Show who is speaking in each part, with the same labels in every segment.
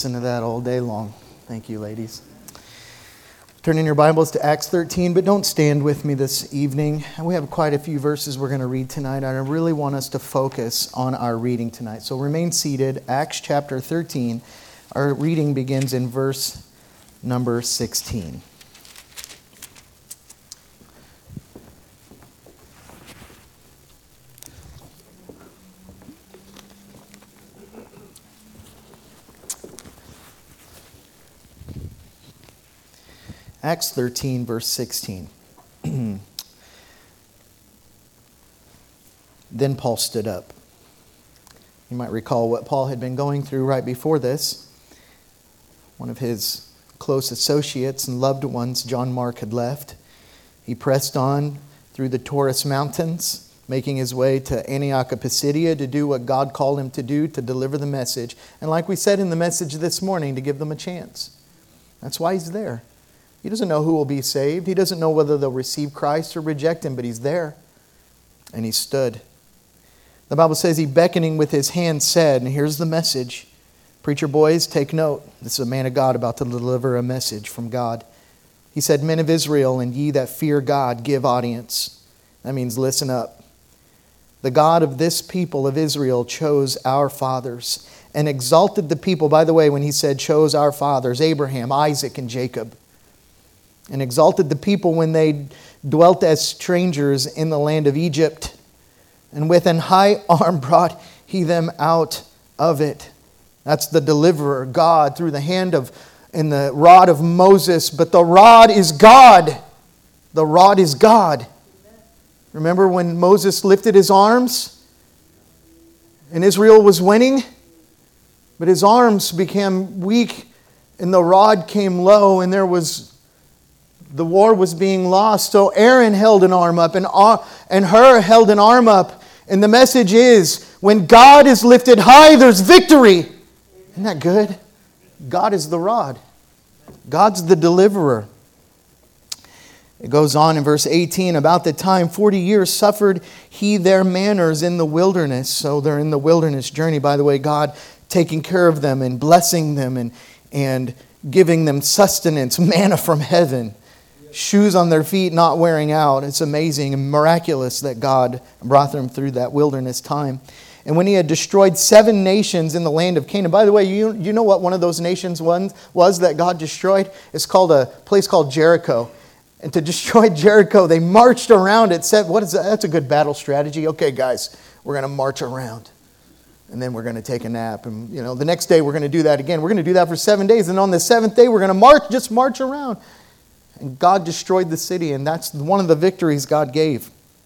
Speaker 1: Listen to that all day long. Thank you, ladies. Turn in your Bibles to Acts 13, but don't stand with me this evening. We have quite a few verses we're going to read tonight, and I really want us to focus on our reading tonight. So remain seated. Acts chapter 13. Our reading begins in verse number 16. Acts 13, verse 16. Then Paul stood up. You might recall what Paul had been going through right before this. One of his close associates and loved ones, John Mark, had left. He pressed on through the Taurus Mountains, making his way to Antioch of Pisidia to do what God called him to do, to deliver the message. And like we said in the message this morning, to give them a chance. That's why he's there. He doesn't know who will be saved. He doesn't know whether they'll receive Christ or reject him, but he's there. And he stood. The Bible says he, beckoning with his hand, said, and here's the message. Preacher boys, take note. This is a man of God about to deliver a message from God. He said, Men of Israel, and ye that fear God, give audience. That means listen up. The God of this people of Israel chose our fathers and exalted the people. By the way, when he said chose our fathers, Abraham, Isaac, and Jacob. And exalted the people when they dwelt as strangers in the land of Egypt. And with an high arm brought he them out of it. That's the deliverer, God, through the hand of and the rod of Moses. But the rod is God. The rod is God. Remember when Moses lifted his arms and Israel was winning? But his arms became weak and the rod came low and the war was being lost. So Aaron held an arm up and Hur held an arm up. And the message is, when God is lifted high, there's victory. Isn't that good? God is the rod. God's the deliverer. It goes on in verse 18, about the time 40 years suffered he their manners in the wilderness. So they're in the wilderness journey. By the way, God taking care of them and blessing them and giving them sustenance, manna from heaven. Shoes on their feet not wearing out. It's amazing and miraculous that God brought them through that wilderness time. And when he had destroyed 7 nations in the land of Canaan. By the way, you know what one of those nations was that God destroyed? It's called a place called Jericho. And to destroy Jericho, they marched around it. What is that? That's a good battle strategy. Okay, guys, we're going to march around. And then we're going to take a nap. And the next day we're going to do that again. We're going to do that for 7 days. And on the 7th day, we're going to march around. And God destroyed the city, and that's one of the victories God gave.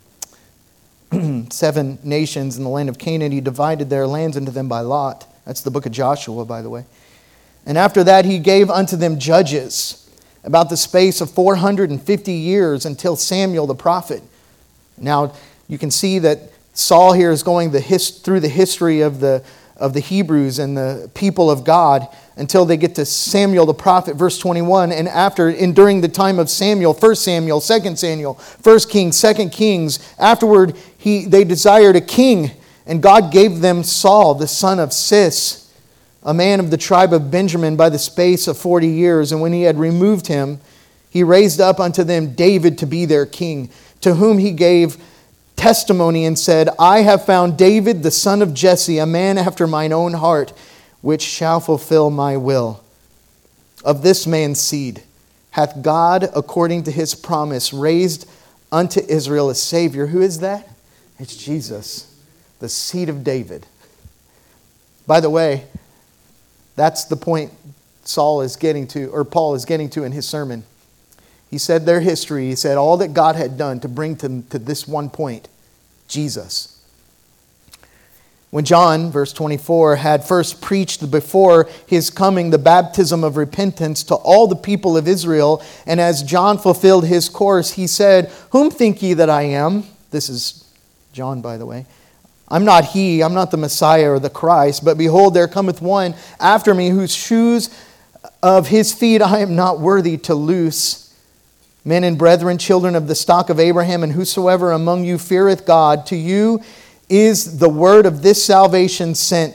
Speaker 1: 7 nations in the land of Canaan, he divided their lands into them by lot. That's the book of Joshua, by the way. And after that, he gave unto them judges about the space of 450 years until Samuel the prophet. Now, you can see that Saul here is going through the history of the Hebrews and the people of God until they get to Samuel the prophet, verse 21. And during the time of Samuel, 1 Samuel, 2 Samuel, 1 Kings, 2 Kings, afterward they desired a king. And God gave them Saul, the son of Cis, a man of the tribe of Benjamin, by the space of 40 years. And when he had removed him, he raised up unto them David to be their king, to whom he gave testimony and said, I have found David the son of Jesse, a man after mine own heart, which shall fulfill my will. Of this man's seed hath God, according to his promise, raised unto Israel a Savior. Who is that? It's Jesus, the seed of David. By the way, that's the point Paul is getting to in his sermon. He said their history. He said all that God had done to bring them to this one point, Jesus. When John, verse 24, had first preached before his coming the baptism of repentance to all the people of Israel, and as John fulfilled his course, he said, Whom think ye that I am? This is John, by the way. I'm not he, I'm not the Messiah or the Christ, but behold, there cometh one after me, whose shoes of his feet I am not worthy to loose. Men and brethren, children of the stock of Abraham, and whosoever among you feareth God, to you is the word of this salvation sent.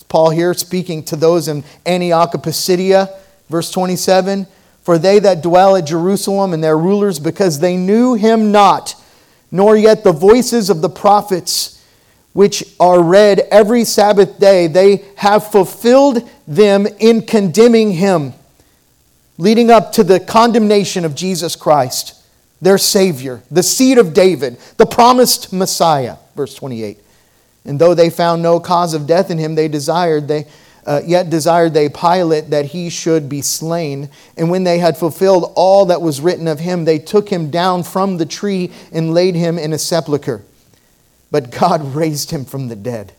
Speaker 1: Paul here speaking to those in Antioch of Pisidia, verse 27, "For they that dwell at Jerusalem and their rulers, because they knew him not, nor yet the voices of the prophets, which are read every Sabbath day, they have fulfilled them in condemning him," leading up to the condemnation of Jesus Christ, their Savior, the seed of David, the promised Messiah, verse 28. "And though they found no cause of death in him, yet desired they Pilate that he should be slain. And when they had fulfilled all that was written of him, they took him down from the tree and laid him in a sepulchre. But God raised him from the dead."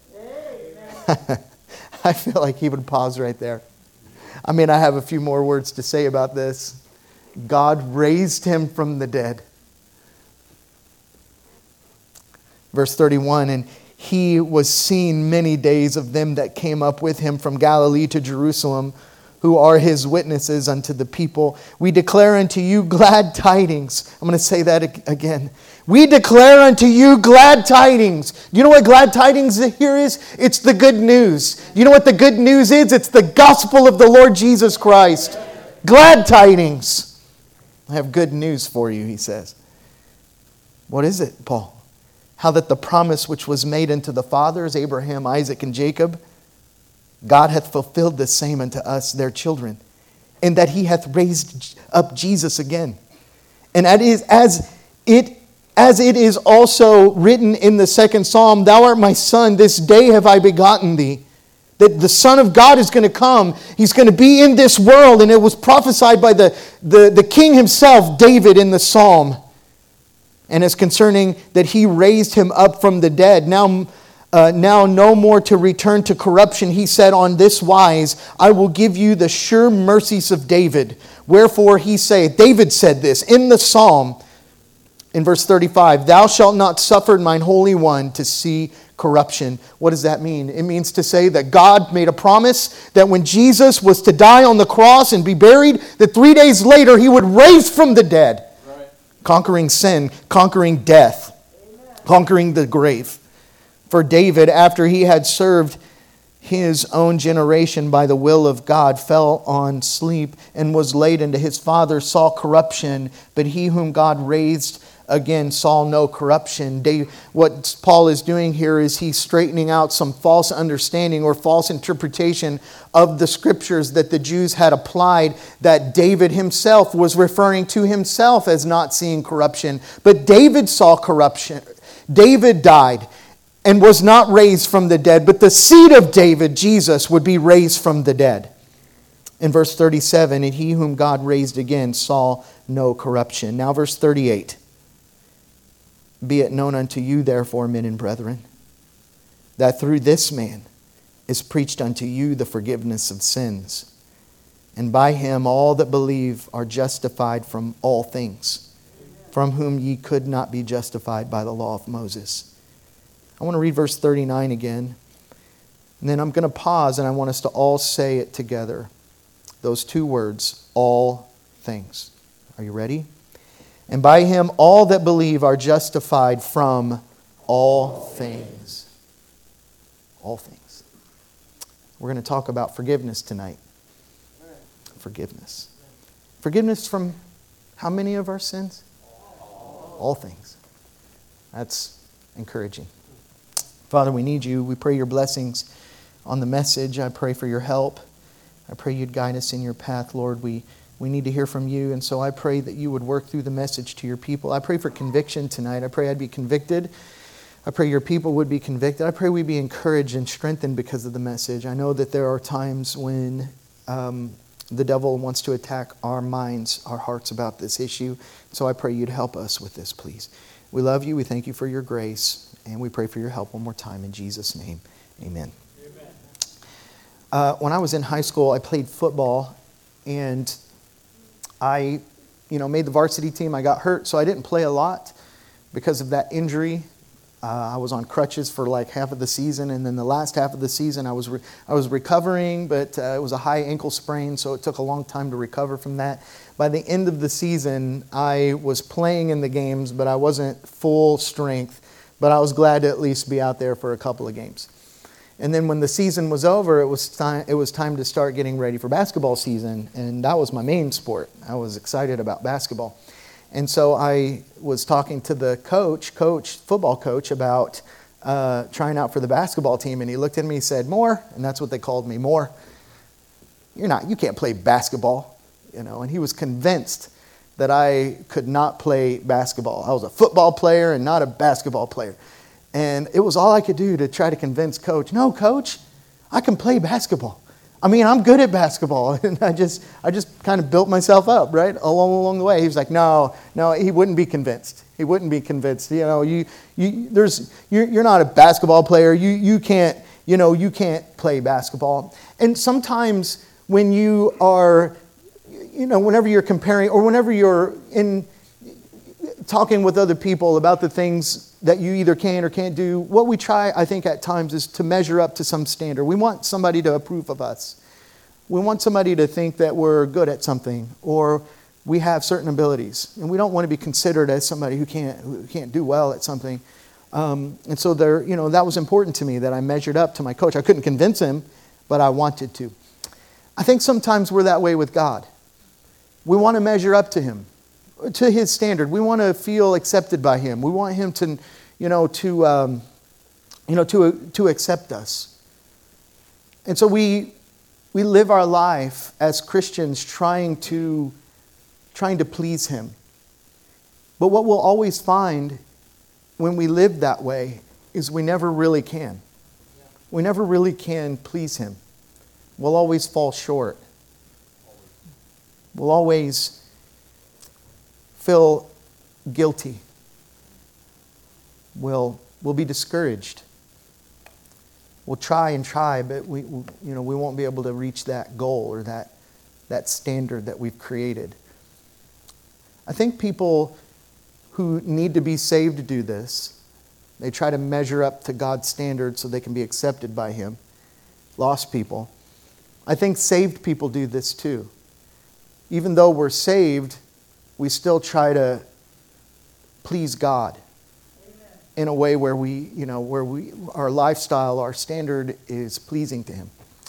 Speaker 1: I feel like he would pause right there. I mean, I have a few more words to say about this. God raised him from the dead. Verse 31, "And he was seen many days of them that came up with him from Galilee to Jerusalem, who are his witnesses unto the people. We declare unto you glad tidings." I'm going to say that again. "We declare unto you glad tidings." Do you know what glad tidings here is? It's the good news. Do you know what the good news is? It's the gospel of the Lord Jesus Christ. Glad tidings. "I have good news for you," he says. What is it, Paul? "How that the promise which was made unto the fathers, Abraham, Isaac, and Jacob, God hath fulfilled the same unto us, their children, and that he hath raised up Jesus again. And as it is also written in the second Psalm, Thou art my son, this day have I begotten thee." That the Son of God is going to come. He's going to be in this world. And it was prophesied by the king himself, David, in the Psalm. And it's concerning that he raised him up from the dead. Now no more to return to corruption. He said on this wise, "I will give you the sure mercies of David. Wherefore he saith," David said this in the Psalm, in verse 35, "Thou shalt not suffer mine Holy One to see corruption." What does that mean? It means to say that God made a promise that when Jesus was to die on the cross and be buried, that 3 days later he would raise from the dead. Right. Conquering sin, conquering death, conquering the grave. For David, after he had served his own generation by the will of God, fell on sleep and was laid into his father, saw corruption, but he whom God raised again saw no corruption. What Paul is doing here is he's straightening out some false understanding or false interpretation of the scriptures that the Jews had applied, that David himself was referring to himself as not seeing corruption. But David saw corruption. David died and was not raised from the dead, but the seed of David, Jesus, would be raised from the dead. In verse 37, "And he whom God raised again saw no corruption." Now verse 38. "Be it known unto you, therefore, men and brethren, that through this man is preached unto you the forgiveness of sins. And by him all that believe are justified from all things, from whom ye could not be justified by the law of Moses." I want to read verse 39 again. And then I'm going to pause and I want us to all say it together. Those two words, all things. Are you ready? "And by him all that believe are justified from all things." All things. We're going to talk about forgiveness tonight. Forgiveness. Forgiveness from how many of our sins? All things. That's encouraging. Father, we need you. We pray your blessings on the message. I pray for your help. I pray you'd guide us in your path, Lord. We need to hear from you, and so I pray that you would work through the message to your people. I pray for conviction tonight. I pray I'd be convicted. I pray your people would be convicted. I pray we'd be encouraged and strengthened because of the message. I know that there are times when the devil wants to attack our minds, our hearts about this issue. So I pray you'd help us with this, please. We love you. We thank you for your grace. And we pray for your help one more time. In Jesus' name, amen. When I was in high school, I played football. And I made the varsity team. I got hurt, so I didn't play a lot because of that injury. I was on crutches for like half of the season. And then the last half of the season, I was recovering. But it was a high ankle sprain, so it took a long time to recover from that. By the end of the season, I was playing in the games, but I wasn't full strength. But I was glad to at least be out there for a couple of games. And then when the season was over, it was time to start getting ready for basketball season. And that was my main sport. I was excited about basketball. And so I was talking to the football coach, about trying out for the basketball team. And he looked at me and said, "Moore," and that's what they called me, "Moore, you can't play basketball." And he was convinced that I could not play basketball. I was a football player and not a basketball player. And it was all I could do to try to convince Coach, "No, Coach, I can play basketball. I'm good at basketball." And I just kind of built myself up, right, along the way. He was like, no, he wouldn't be convinced. He wouldn't be convinced. You're not a basketball player. You can't play basketball. And sometimes when you are, whenever you're comparing, or whenever you're in talking with other people about the things that you either can or can't do, what we try, I think, at times is to measure up to some standard. We want somebody to approve of us. We want somebody to think that we're good at something, or we have certain abilities. And we don't want to be considered as somebody who can't do well at something. And so that was important to me, that I measured up to my coach. I couldn't convince him, but I wanted to. I think sometimes we're that way with God. We want to measure up to him, to his standard. We want to feel accepted by him. We want him to accept us. And so we live our life as Christians trying to please him. But what we'll always find when we live that way is we never really can. We never really can please him. We'll always fall short. We'll always feel guilty. We'll be discouraged. We'll try, but we won't be able to reach that goal or that standard that we've created. I think people who need to be saved do this. They try to measure up to God's standard so they can be accepted by him. Lost people. I think saved people do this too. Even though we're saved, we still try to please God. Amen. In a way where our lifestyle, our standard is pleasing to him.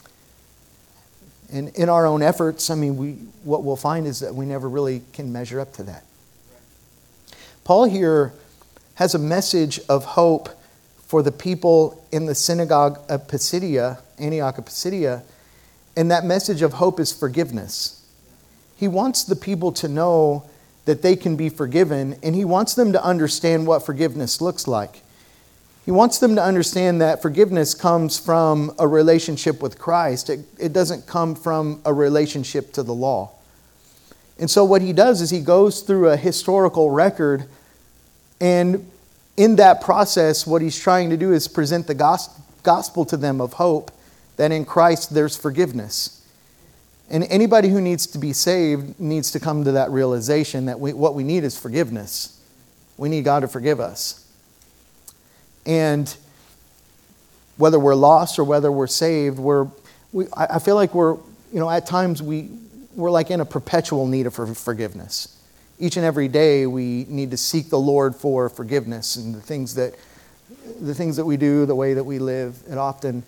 Speaker 1: And in our own efforts, what we'll find is that we never really can measure up to that. Paul here has a message of hope for the people in the synagogue of Pisidia, Antioch of Pisidia, and that message of hope is forgiveness. He wants the people to know that they can be forgiven, and he wants them to understand what forgiveness looks like. He wants them to understand that forgiveness comes from a relationship with Christ. It doesn't come from a relationship to the law. And so what he does is he goes through a historical record, and in that process, what he's trying to do is present the gospel to them of hope, that in Christ there's forgiveness. And anybody who needs to be saved needs to come to that realization that what we need is forgiveness. We need God to forgive us. And whether we're lost or whether we're saved, I feel like at times we're like in a perpetual need of forgiveness. Each and every day we need to seek the Lord for forgiveness, and the things that we do, the way that we live, it often,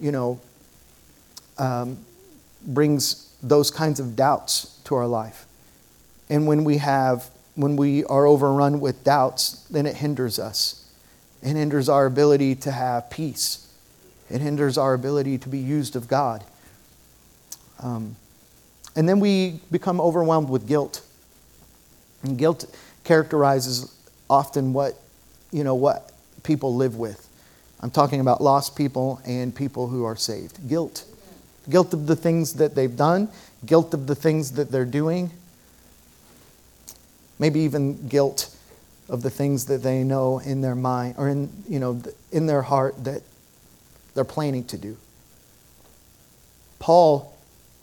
Speaker 1: brings those kinds of doubts to our life. And when we are overrun with doubts, then it hinders us. It hinders our ability to have peace. It hinders our ability to be used of God. And then we become overwhelmed with guilt. And guilt characterizes often what people live with. I'm talking about lost people and people who are saved. Guilt. Guilt of the things that they've done, guilt of the things that they're doing, maybe even guilt of the things that they know in their mind or in their heart that they're planning to do. Paul,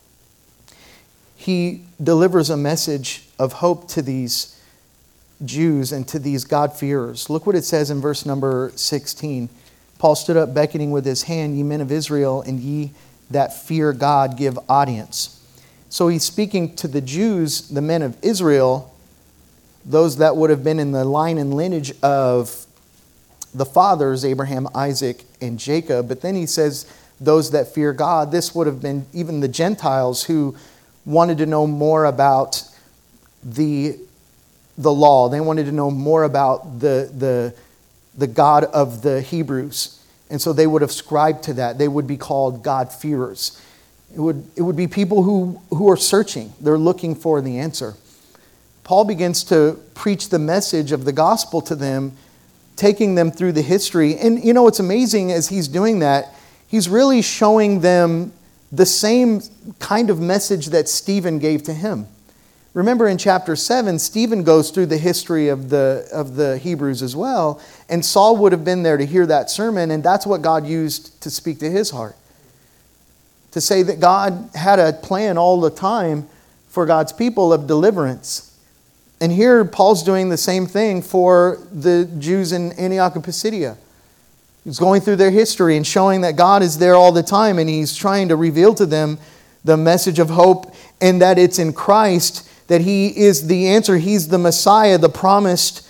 Speaker 1: he delivers a message of hope to these Jews and to these God-fearers. Look what it says in verse number 16. Paul stood up beckoning with his hand, "Ye men of Israel, and ye that fear God, give audience." So he's speaking to the Jews, the men of Israel, those that would have been in the line and lineage of the fathers, Abraham, Isaac, and Jacob. But then he says, those that fear God. This would have been even the Gentiles who wanted to know more about the law. They wanted to know more about the God of the Hebrews. And so they would have ascribed to that. They would be called God-fearers. It would be people who are searching. They're looking for the answer. Paul begins to preach the message of the gospel to them, taking them through the history. And you know what's amazing as he's doing that, he's really showing them the same kind of message that Stephen gave to him. Remember in chapter 7, Stephen goes through the history of the Hebrews as well, and Saul would have been there to hear that sermon, and that's what God used to speak to his heart. To say that God had a plan all the time for God's people of deliverance. And here Paul's doing the same thing for the Jews in Antioch and Pisidia. He's going through their history and showing that God is there all the time, and he's trying to reveal to them the message of hope, and that it's in Christ that he is the answer. He's the Messiah, the promised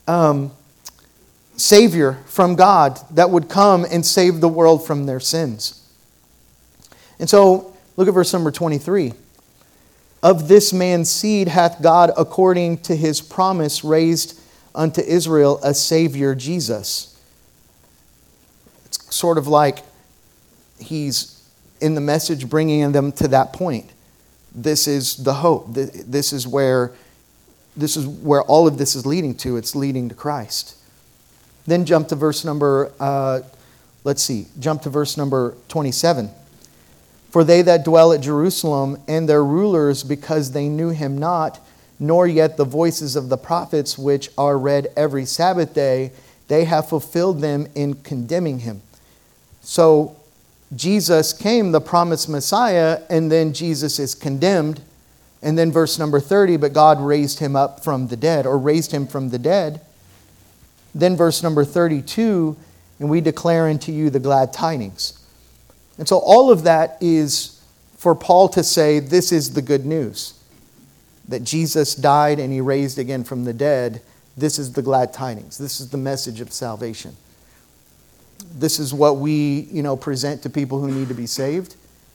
Speaker 1: Savior from God that would come and save the world from their sins. And so, look at verse number 23. Of this man's seed hath God, according to his promise, raised unto Israel a Savior, Jesus. It's sort of like he's in the message bringing them to that point. This is the hope. This is where all of this is leading to. It's leading to Christ. Then jump to verse number, jump to verse number 27. For they that dwell at Jerusalem and their rulers, because they knew him not, nor yet the voices of the prophets which are read every Sabbath day, they have fulfilled them in condemning him. So Jesus came, the promised Messiah, and then Jesus is condemned. And then verse number 30, but God raised him up from the dead, or raised him from the dead. Then verse number 32, and we declare unto you the glad tidings. And so all of that is for Paul to say, this is the good news. That Jesus died and he raised again from the dead. This is the glad tidings. This is the message of salvation. This is what we, present to people who need to be saved.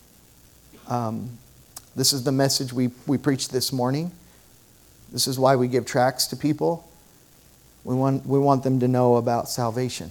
Speaker 1: This is the message we preached this morning. This is why we give tracts to people. We want them to know about salvation.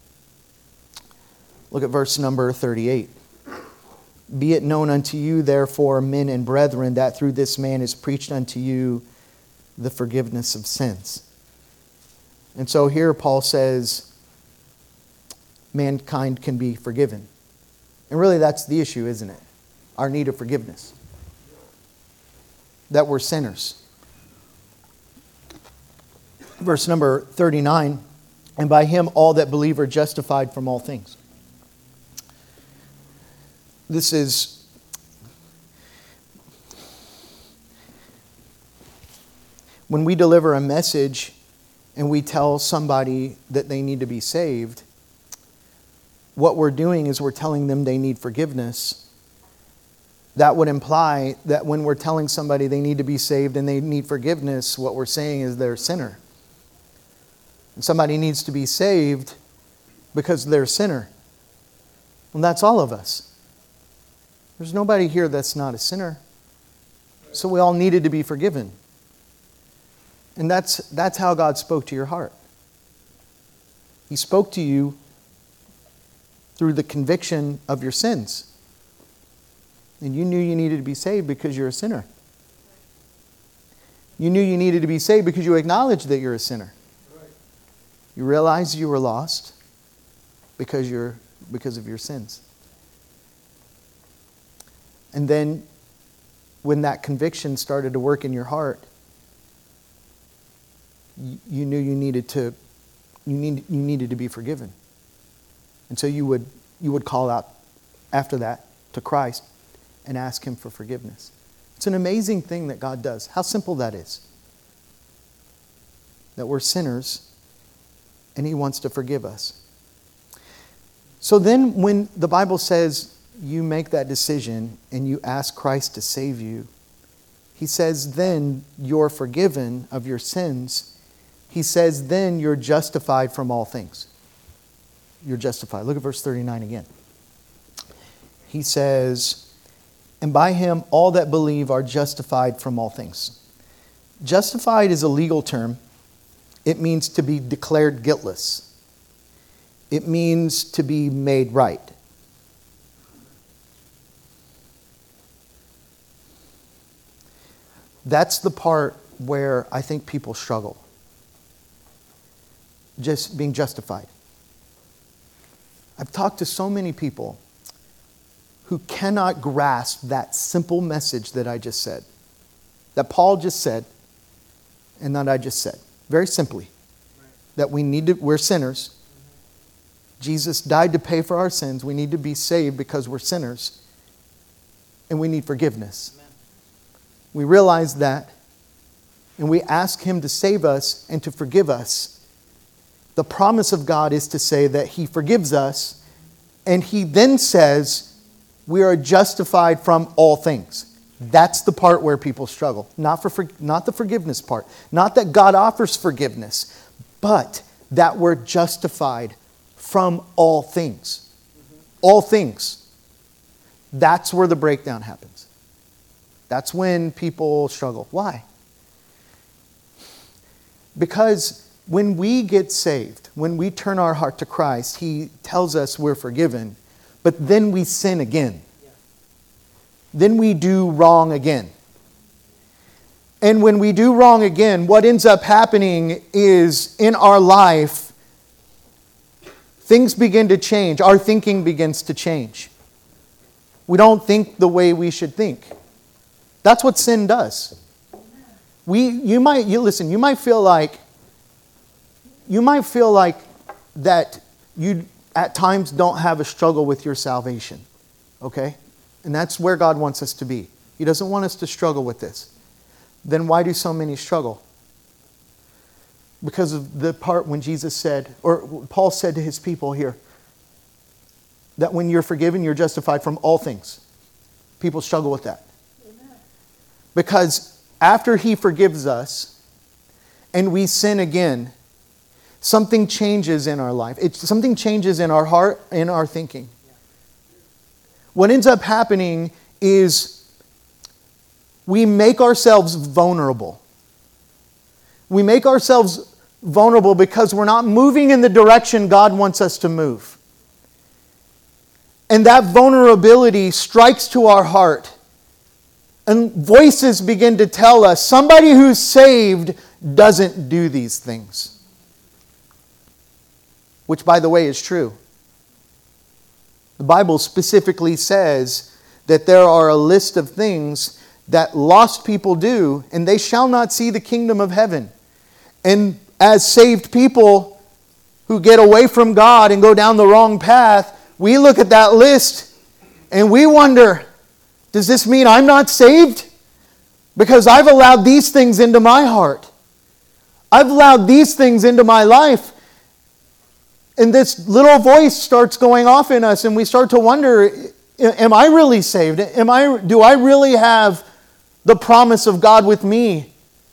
Speaker 1: Look at verse number 38. Be it known unto you, therefore, men and brethren, that through this man is preached unto you the forgiveness of sins. And so here Paul says, mankind can be forgiven. And really that's the issue, isn't it? Our need of forgiveness. That we're sinners. Verse number 39, and by him all that believe are justified from all things. This is when we deliver a message and we tell somebody that they need to be saved, what we're doing is we're telling them they need forgiveness. That would imply that when we're telling somebody they need to be saved and they need forgiveness, what we're saying is they're a sinner. And somebody needs to be saved because they're a sinner. And that's all of us. There's nobody here that's not a sinner. So we all needed to be forgiven. And that's how God spoke to your heart. He spoke to you through the conviction of your sins. And you knew you needed to be saved because you're a sinner. You knew you needed to be saved because you acknowledged that you're a sinner. You realized you were lost because of your sins. And then when that conviction started to work in your heart, you knew you needed to be forgiven. And so you would call out after that to Christ and ask him for forgiveness. It's an amazing thing that God does. How simple that is. That we're sinners and he wants to forgive us. So then when the Bible says you make that decision and you ask Christ to save you, he says then you're forgiven of your sins. He says then you're justified from all things. you're justified. Look at verse 39 again. He says, and by him all that believe are justified from all things. Justified is a legal term. It means to be declared guiltless. It means to be made right. That's the part where I think people struggle. Just being justified. I've talked to so many people who cannot grasp that simple message that I just said. That Paul just said, and that I just said. Very simply. That we're sinners. Jesus died to pay for our sins. We need to be saved because we're sinners. And we need forgiveness. We realize that. And we ask Him to save us and to forgive us. The promise of God is to say that He forgives us. And He then says, we are justified from all things. That's the part where people struggle. Not the forgiveness part. Not that God offers forgiveness. But that we're justified from all things. All things. That's where the breakdown happens. That's when people struggle. Why? Because when we get saved, when we turn our heart to Christ, He tells us we're forgiven, but then we sin again. Then we do wrong again. And when we do wrong again, what ends up happening is in our life, things begin to change. Our thinking begins to change. We don't think the way we should think. That's what sin does. You might feel like that you at times don't have a struggle with your salvation. Okay? And that's where God wants us to be. He doesn't want us to struggle with this. Then why do so many struggle? Because of the part when Jesus said, or Paul said to his people here, that when you're forgiven, you're justified from all things. People struggle with that. Amen. Because after He forgives us and we sin again, something changes in our life. Something changes in our heart, in our thinking. What ends up happening is we make ourselves vulnerable. We make ourselves vulnerable because we're not moving in the direction God wants us to move. And that vulnerability strikes to our heart. And voices begin to tell us, somebody who's saved doesn't do these things. Which, by the way, is true. The Bible specifically says that there are a list of things that lost people do, and they shall not see the kingdom of heaven. And as saved people who get away from God and go down the wrong path, we look at that list and we wonder, does this mean I'm not saved? Because I've allowed these things into my heart. I've allowed these things into my life. And this little voice starts going off in us and we start to wonder, am I really saved? Do I really have the promise of God with me?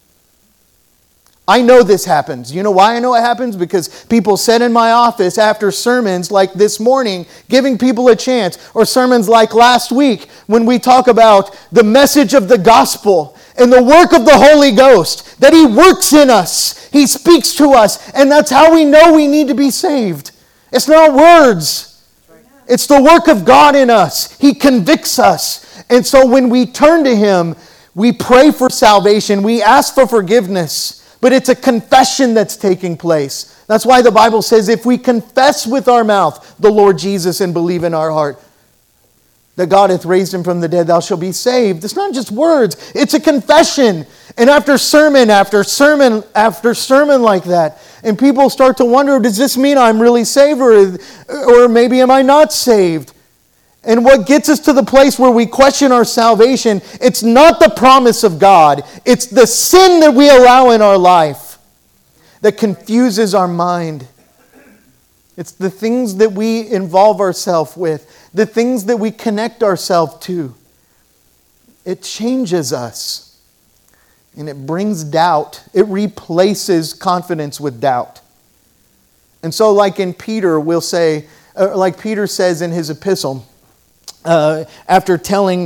Speaker 1: I know this happens. You know why I know it happens? Because people sit in my office after sermons like this morning, giving people a chance, or sermons like last week when we talk about the message of the gospel and the work of the Holy Ghost, that He works in us, He speaks to us, and that's how we know we need to be saved. It's not words. It's the work of God in us. He convicts us. And so when we turn to Him, we pray for salvation, we ask for forgiveness. But it's a confession that's taking place. That's why the Bible says if we confess with our mouth the Lord Jesus and believe in our heart that God hath raised Him from the dead, thou shalt be saved. It's not just words. It's a confession. And after sermon after sermon after sermon like that, and people start to wonder, does this mean I'm really saved or maybe am I not saved? And what gets us to the place where we question our salvation, it's not the promise of God. It's the sin that we allow in our life that confuses our mind. It's the things that we involve ourselves with, the things that we connect ourselves to. It changes us. And it brings doubt. It replaces confidence with doubt. And so like in Peter, we'll say, like Peter says in his epistle, after telling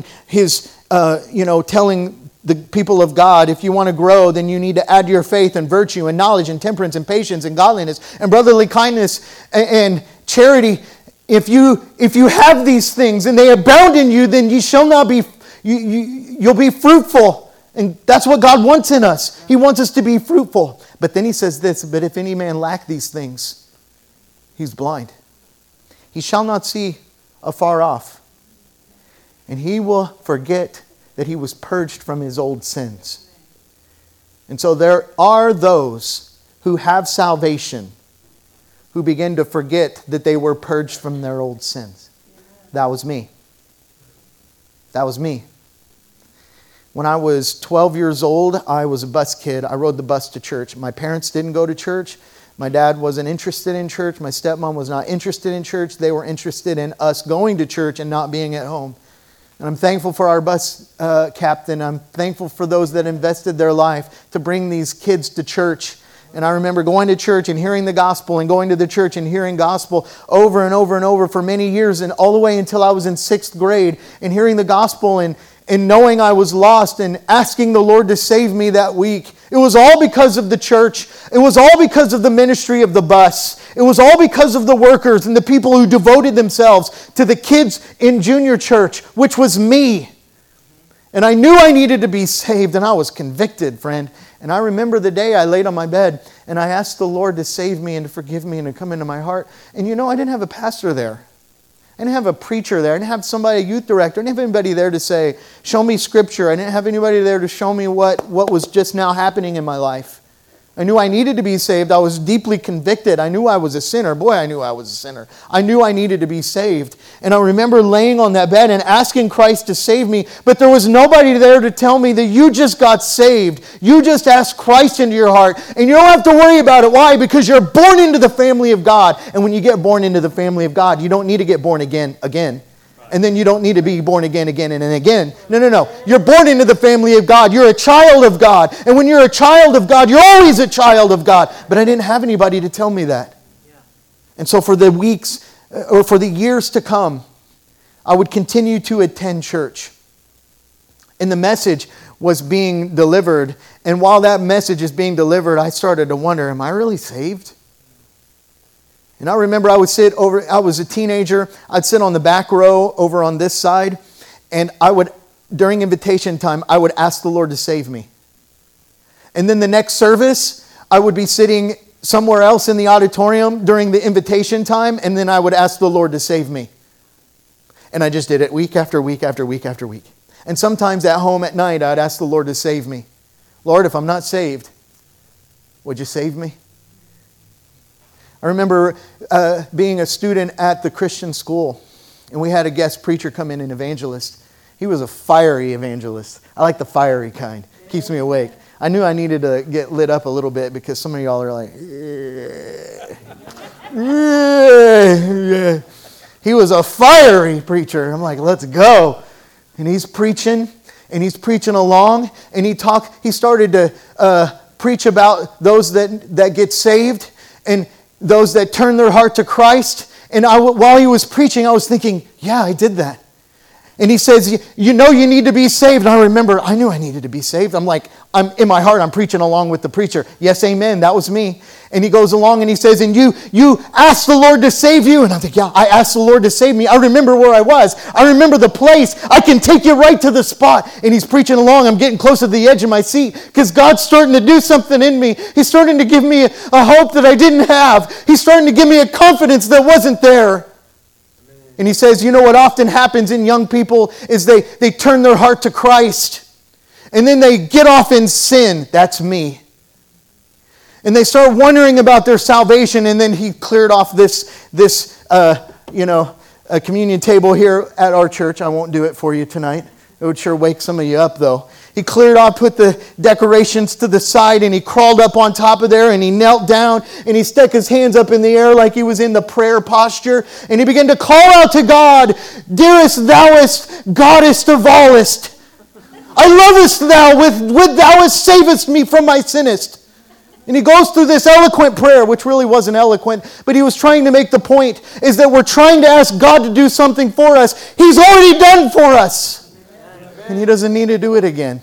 Speaker 1: telling the people of God, if you want to grow, then you need to add your faith and virtue and knowledge and temperance and patience and godliness and brotherly kindness and charity. If you have these things and they abound in you, then you'll be fruitful. And that's what God wants in us. He wants us to be fruitful. But then he says this, but if any man lack these things, he's blind. He shall not see afar off. And he will forget that he was purged from his old sins. And so there are those who have salvation who begin to forget that they were purged from their old sins. That was me. That was me. When I was 12 years old, I was a bus kid. I rode the bus to church. My parents didn't go to church. My dad wasn't interested in church. My stepmom was not interested in church. They were interested in us going to church and not being at home. And I'm thankful for our bus captain. I'm thankful for those that invested their life to bring these kids to church. And I remember going to church and hearing the gospel and going to the church and hearing gospel over and over and over for many years, and all the way until I was in 6th grade, and hearing the gospel and knowing I was lost and asking the Lord to save me that week. It was all because of the church. It was all because of the ministry of the bus. It was all because of the workers and the people who devoted themselves to the kids in junior church, which was me. And I knew I needed to be saved, and I was convicted, friend. And I remember the day I laid on my bed and I asked the Lord to save me and to forgive me and to come into my heart. And I didn't have a pastor there. I didn't have a preacher there. I didn't have somebody, a youth director. I didn't have anybody there to say, show me Scripture. I didn't have anybody there to show me what was just now happening in my life. I knew I needed to be saved. I was deeply convicted. I knew I was a sinner. Boy, I knew I was a sinner. I knew I needed to be saved. And I remember laying on that bed and asking Christ to save me. But there was nobody there to tell me that you just got saved. You just asked Christ into your heart. And you don't have to worry about it. Why? Because you're born into the family of God. And when you get born into the family of God, you don't need to get born again. And then you don't need to be born again and again. No. You're born into the family of God. You're a child of God. And when you're a child of God, you're always a child of God. But I didn't have anybody to tell me that. And so for the weeks, or for the years to come, I would continue to attend church. And the message was being delivered. And while that message is being delivered, I started to wonder, am I really saved? And I remember I was a teenager, I'd sit on the back row over on this side, and during invitation time, I would ask the Lord to save me. And then the next service, I would be sitting somewhere else in the auditorium during the invitation time, and then I would ask the Lord to save me. And I just did it week after week after week after week. And sometimes at home at night, I'd ask the Lord to save me. Lord, if I'm not saved, would you save me? I remember being a student at the Christian school, and we had a guest preacher come in, an evangelist. He was a fiery evangelist. I like the fiery kind. Keeps me awake. I knew I needed to get lit up a little bit because some of y'all are like, He was a fiery preacher. I'm like, let's go. And he's preaching along, and he started to preach about those that get saved and those that turn their heart to Christ. And while he was preaching, I was thinking, yeah, I did that. And he says, you need to be saved. And I knew I needed to be saved. I'm in my heart, I'm preaching along with the preacher. Yes, amen, that was me. And he goes along and he says, and you asked the Lord to save you. And I'm thinking, yeah, I asked the Lord to save me. I remember where I was. I remember the place. I can take you right to the spot. And he's preaching along. I'm getting close to the edge of my seat because God's starting to do something in me. He's starting to give me a hope that I didn't have. He's starting to give me a confidence that wasn't there. And he says, what often happens in young people is they turn their heart to Christ. And then they get off in sin. That's me. And they start wondering about their salvation. And then he cleared off this communion table here at our church. I won't do it for you tonight. It would sure wake some of you up, though. He cleared off, put the decorations to the side, and he crawled up on top of there, and he knelt down, and he stuck his hands up in the air like he was in the prayer posture, and he began to call out to God, "Dearest thouest, goddess of allest, I lovest thou, with thou savest me from my sinnest." And he goes through this eloquent prayer, which really wasn't eloquent, but he was trying to make the point, is that we're trying to ask God to do something for us. He's already done for us. And he doesn't need to do it again.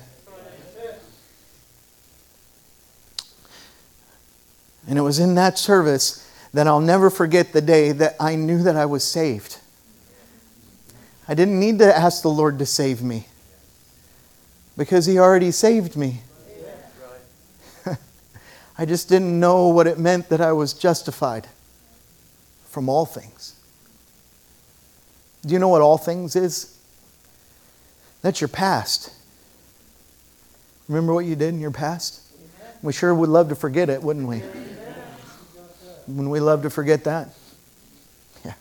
Speaker 1: And it was in that service that I'll never forget the day that I knew that I was saved. I didn't need to ask the Lord to save me, because He already saved me. I just didn't know what it meant that I was justified from all things. Do you know what all things is? That's your past. Remember what you did in your past? We sure would love to forget it, wouldn't we? Wouldn't we love to forget that? Yeah.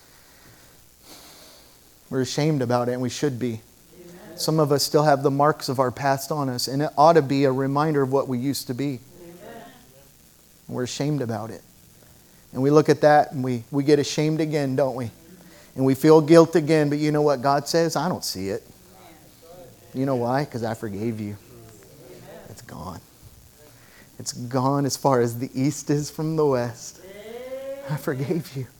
Speaker 1: We're ashamed about it, and we should be. Some of us still have the marks of our past on us, and it ought to be a reminder of what we used to be. We're ashamed about it. And we look at that and we get ashamed again, don't we? And we feel guilt again. But you know what God says? I don't see it. You know why? Because I forgave you. It's gone. It's gone as far as the east is from the west. I forgave you.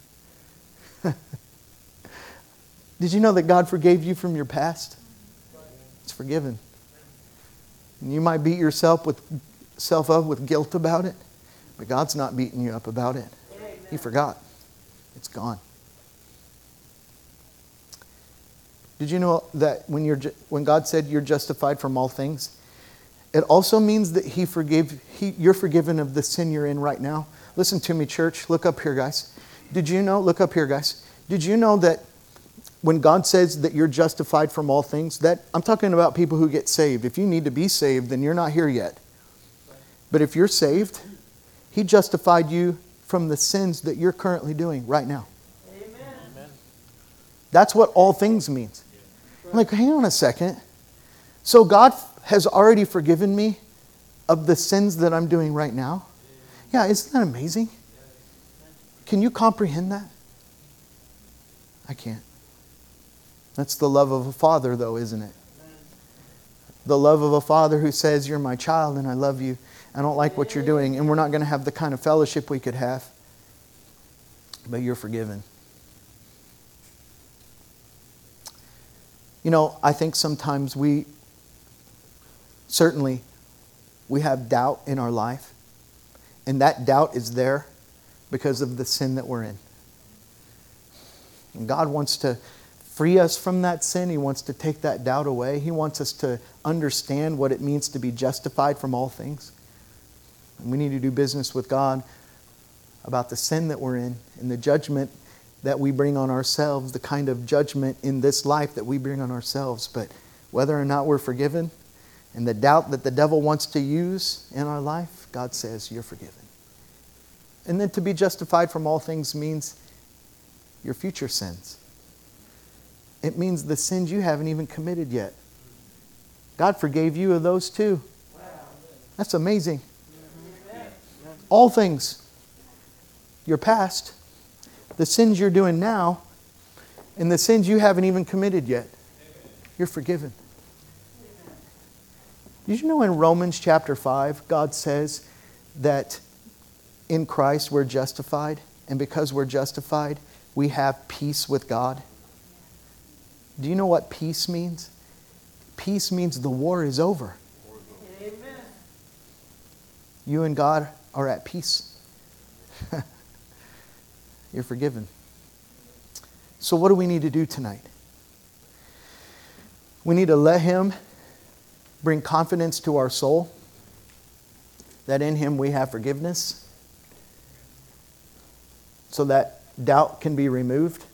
Speaker 1: Did you know that God forgave you from your past? It's forgiven. And you might beat yourself up with guilt about it. But God's not beating you up about it. He forgot. It's gone. Did you know that when God said you're justified from all things, it also means that you're forgiven of the sin you're in right now? Listen to me, church. Look up here, guys. Look up here, guys. Did you know that when God says that you're justified from all things, that I'm talking about people who get saved. If you need to be saved, then you're not here yet. But if you're saved, He justified you from the sins that you're currently doing right now. Amen. That's what all things means. I'm like, hang on a second. So God has already forgiven me of the sins that I'm doing right now? Yeah, isn't that amazing? Can you comprehend that? I can't. That's the love of a father, though, isn't it? The love of a father who says, you're my child and I love you. I don't like what you're doing, and we're not going to have the kind of fellowship we could have. But you're forgiven. You know, I think sometimes we have doubt in our life. And that doubt is there because of the sin that we're in. And God wants to free us from that sin. He wants to take that doubt away. He wants us to understand what it means to be justified from all things. And we need to do business with God about the sin that we're in and the judgment that we bring on ourselves, the kind of judgment in this life that we bring on ourselves. But whether or not we're forgiven and the doubt that the devil wants to use in our life, God says you're forgiven. And then to be justified from all things means your future sins. It means the sins you haven't even committed yet. God forgave you of those too. That's amazing. All things. Your past, the sins you're doing now, and the sins you haven't even committed yet. You're forgiven. Did you know in Romans chapter 5, God says that in Christ we're justified, and because we're justified, we have peace with God? Do you know what peace means? Peace means the war is over. Amen. You and God are at peace. You're forgiven. So what do we need to do tonight? We need to let Him bring confidence to our soul that in Him we have forgiveness, so that doubt can be removed.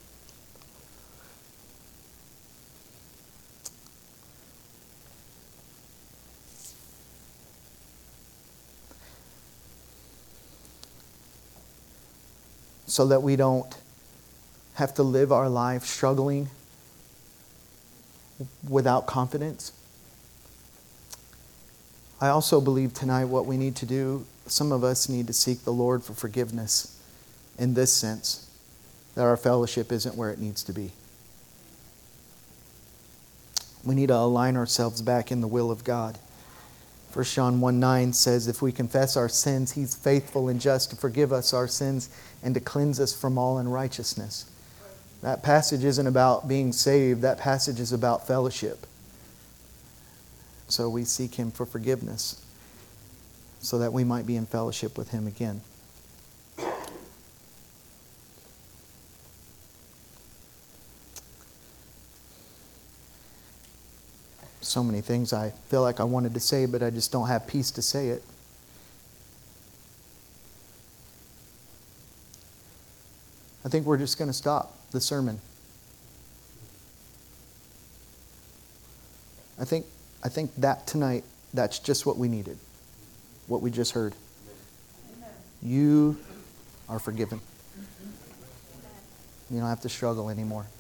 Speaker 1: So that we don't have to live our life struggling without confidence. I also believe tonight what we need to do, some of us need to seek the Lord for forgiveness in this sense, that our fellowship isn't where it needs to be. We need to align ourselves back in the will of God. 1 John 1:9 says, if we confess our sins, He's faithful and just to forgive us our sins and to cleanse us from all unrighteousness. That passage isn't about being saved. That passage is about fellowship. So we seek Him for forgiveness so that we might be in fellowship with Him again. So many things I feel like I wanted to say, but I just don't have peace to say it. I think we're just going to stop the sermon. I think that tonight, that's just what we needed. What we just heard. You are forgiven. You don't have to struggle anymore.